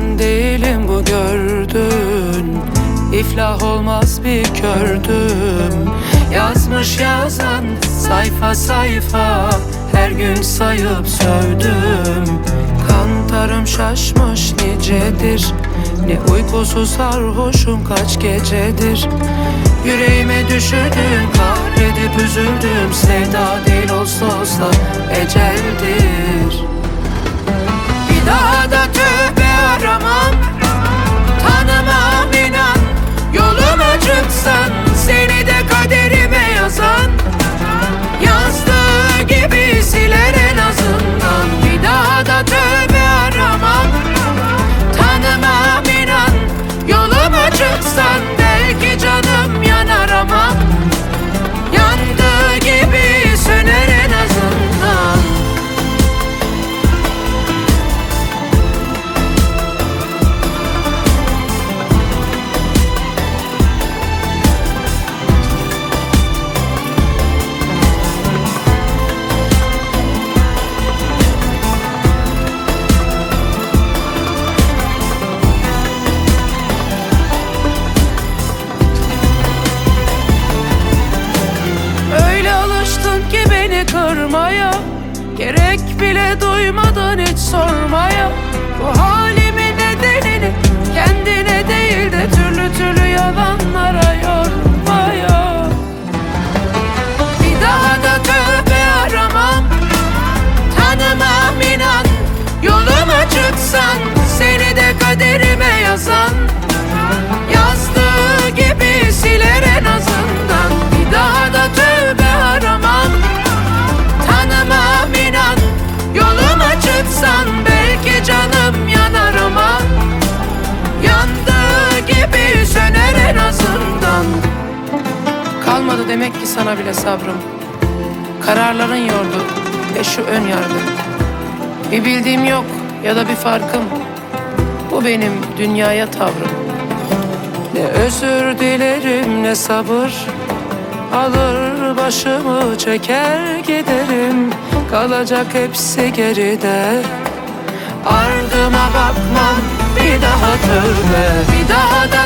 ben değilim bu gördün. İflah olmaz bir kördüm. Yazmış yazan sayfa sayfa, her gün sayıp sövdüm. Kantarım şaşmış nicedir, ne uykusuz sarhoşum kaç gecedir. Yüreğime düşürdüm, kahredip üzüldüm. Sevda değil olsa olsa eceldir. Bir daha da tövbe aramam, tanımam inan. Yoluma çıksan, seni de kaderime yazan, yazdığı gibi siler en azından. Bir daha da tövbe aramam, tanımam inan. Yoluma çıksan belki canım yanar ama yandığı gibi söner en azından. Kırmaya, gerek bile duymadan hiç sormaya. Bu halimin nedenini kendine değil de türlü türlü yalanlara yormaya. Bir daha da tövbe aramam, tanımam inan. Yoluma çıksan, seni de kaderime yazan, yazdığı gibi siler en azından. Bir daha da tövbe aramam, tanımam inan. Yoluma çıksan belki canım yanar ama yandığı gibi söner en azından. Kalmadı demek ki sana bile sabrım. Kararların yordu ve şu ön yargı. Bir bildiğim yok ya da bir farkım. Bu benim dünyaya tavrım. Ne özür dilerim ne sabır, alır başımı çeker giderim. Kalacak hepsi geride, ardıma bakmam bir daha tövbe. Bir daha da